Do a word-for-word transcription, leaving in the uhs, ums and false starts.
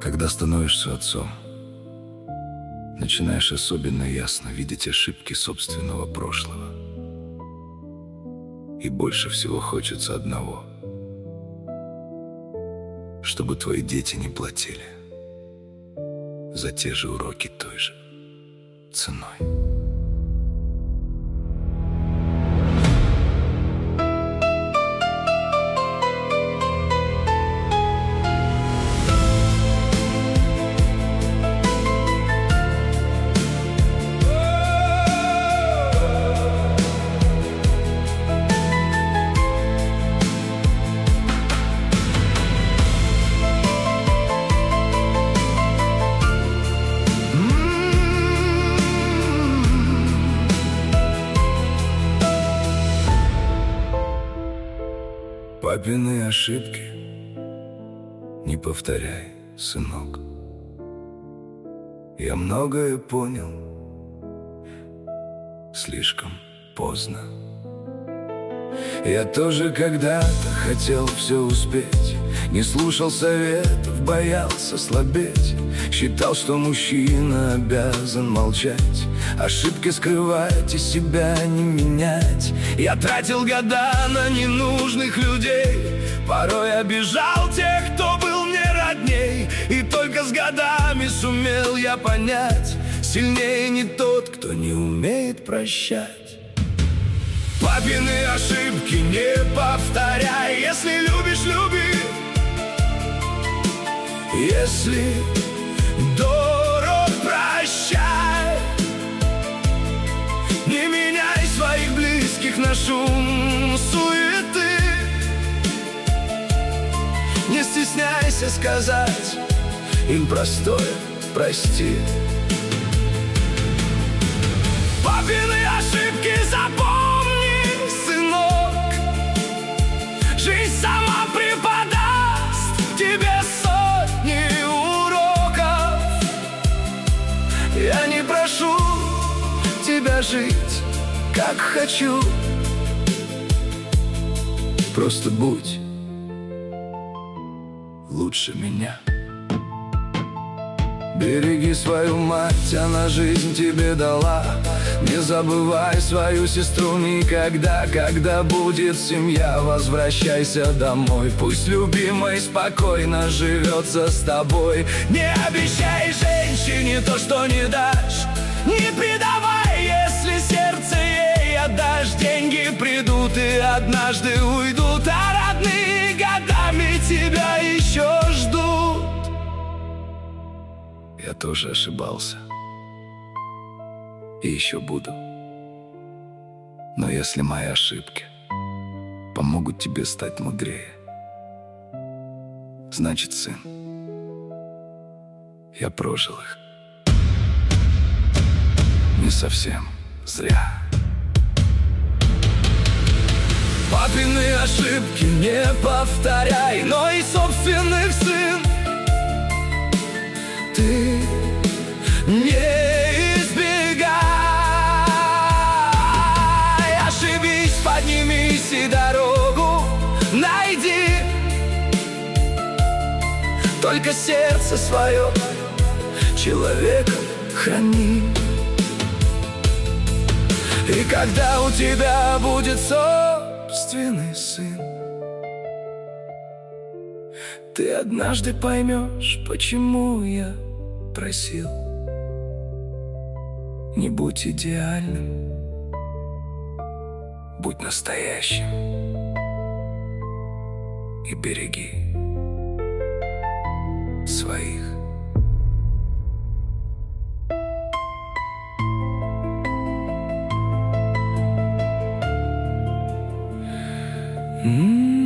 Когда становишься отцом, начинаешь особенно ясно видеть ошибки собственного прошлого. И больше всего хочется одного: чтобы твои дети не платили за те же уроки той же ценой. Папины ошибки не повторяй, сынок. Я многое понял слишком поздно. Я тоже когда-то хотел все успеть, не слушал советов, боялся слабеть. Считал, что мужчина обязан молчать, ошибки скрывать и себя не менять. Я тратил года на ненужных людей, порой обижал тех, кто был мне родней. И только с годами сумел я понять: сильнее не тот, кто не умеет прощать. Папины ошибки не повторяй. Если любишь, люби. Если дорог, прощай. Не меняй своих близких на шум суеты. Не стесняйся сказать им простое прости. Папины ошибки запомни, сынок. Жизнь сама преподаст тебе сотни уроков. Я не прошу тебя жить, как хочу. Просто будь лучше меня. Береги свою мать, она жизнь тебе дала. Не забывай свою сестру никогда. Когда будет семья, возвращайся домой. Пусть любимый спокойно живется с тобой. Не обещай женщине то, что не дашь. Не предавай, если сердце ей отдашь. Деньги придут и однажды уйдут, а родные годами тебя еще ждут. Я тоже ошибался и еще буду. Но если мои ошибки помогут тебе стать мудрее, значит, сын, я прожил их не совсем зря. Папины ошибки не повторяй, но и собственных, сын, ты не избегай. Ошибись, поднимись и дорогу найди. Только сердце свое человеком храни. И когда у тебя будет собственный сын, ты однажды поймешь, почему я просил: не будь идеальным, будь настоящим и береги своих. Mm-hmm.